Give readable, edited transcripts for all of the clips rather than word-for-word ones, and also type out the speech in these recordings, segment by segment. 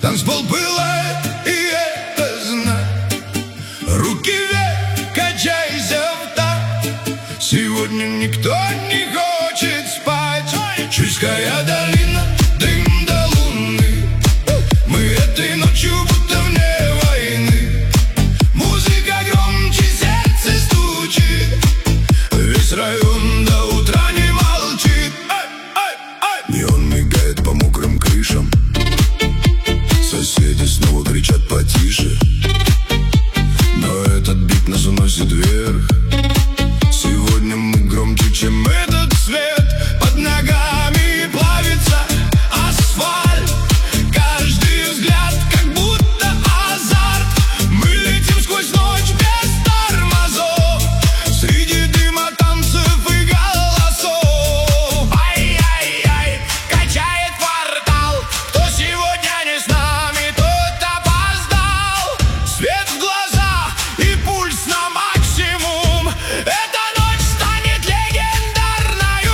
Танцпол пылает, и это знай. Руки вверх, качайся в такт. Сегодня никто не хочет спать. Чуйская долина, дым до луны. Мы этой ночью будто вне войны. Музыка громче, сердце стучит. Весь район до утра не молчит. Неон мигает по мокрым крышам. Соседи снова кричат потише. Но этот бит нас уносит вверх. Сегодня мы громче, чем этот свет. Под ногами плавится асфальт. Каждый взгляд как будто азарт. Мы летим сквозь ночь без тормозов. Среди дыма танцев и голосов. Ай-яй-яй, качает квартал. Кто сегодня не с нами, тот опоздал. Свет в глаза и пульс на максимум. Эта ночь станет легендарною.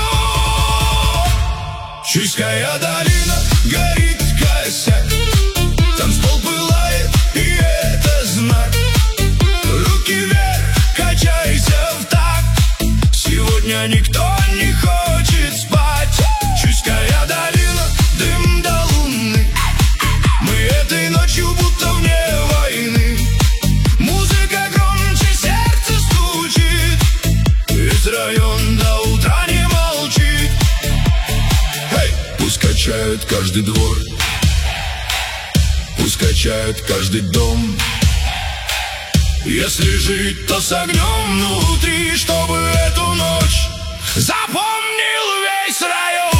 Чуйская долина, горит косяк. Танцпол пылает, и это знак. Руки вверх, качайся в такт. Сегодня никто не хочет спать. Чуйская долина, дым до луны. Мы этой ночью будто вне войны. Музыка громче, сердце стучит. Весь район до утра не молчит. Пусть качают каждый двор. Пусть качают каждый дом. Если жить, то с огнем внутри, чтобы эту ночь запомнил весь район.